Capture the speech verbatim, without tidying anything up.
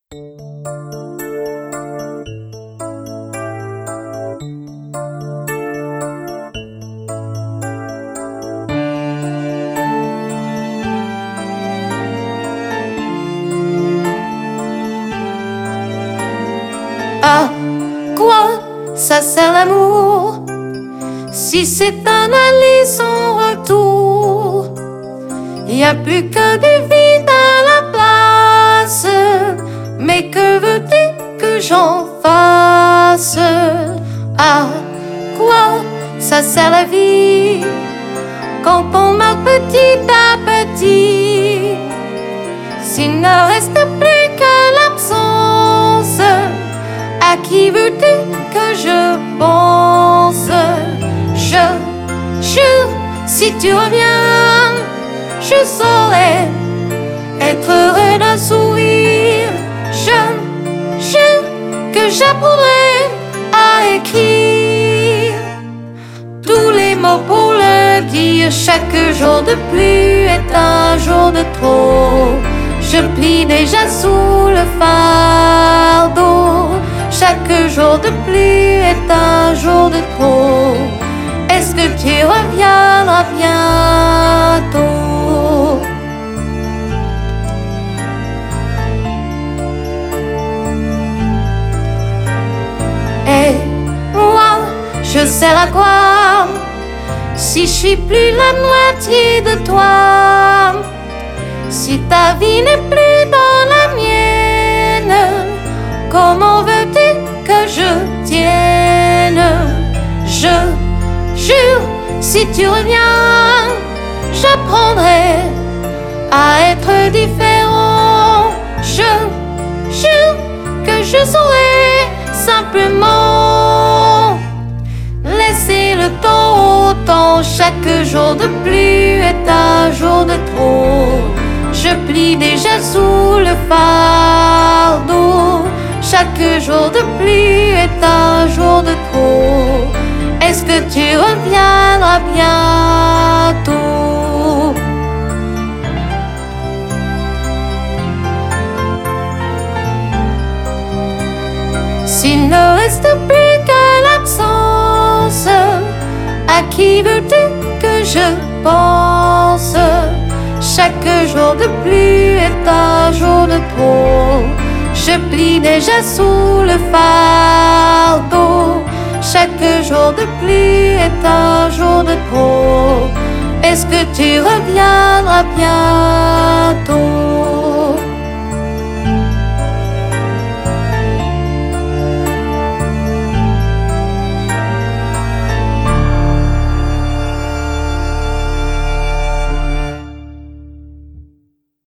À quoi ça sert l'amour si c'est un aller sans retour? Y a plus que du vide à la place. Mais que veux-tu que j'en fasse? À quoi ça sert la vie quand on meurt petit à petit? S'il ne reste plus que l'absence, à qui veux-tu que je pense? Je jure, si tu reviens, je saurai être heureux d'un sourire. Je jure que j'apprendrai à écrire tous les mots pour le dire. Chaque jour de pluie est un jour de trop. Je plie déjà sous le fardeau. Chaque jour de pluie est un jour de trop. Est-ce que tu reviendras bientôt? Et moi, je sers à quoi si je suis plus la moitié de toi? Si ta vie n'est plus dans la mienne, comment veux-tu que je tienne? Je jure, si tu reviens, j'apprendrai à être différent. Je jure que je saurai simplement laisser le temps au temps. Chaque jour de pluie est un jour de trop. Je plie déjà sous le fardeau. Chaque jour de pluie est un jour de trop. Est-ce que tu reviendras bientôt? S'il ne reste plus que l'absence, à qui veux-tu que je pense? Chaque jour de pluie est un jour de trop. Je plie déjà sous le fardeau. Chaque jour de pluie est un jour de trop. Est-ce que tu reviendras bientôt?